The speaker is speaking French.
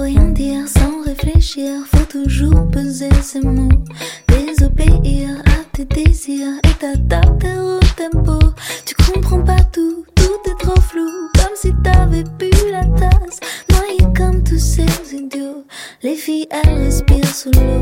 rien dire sans réfléchir, faut toujours peser ses mots. Désobéir à tes désirs et t'adapter au tempo. Tu comprends pas tout, tout est trop flou, comme si t'avais bu la tasse, noyé comme tous ces idiots. Les filles elles respirent sous l'eau.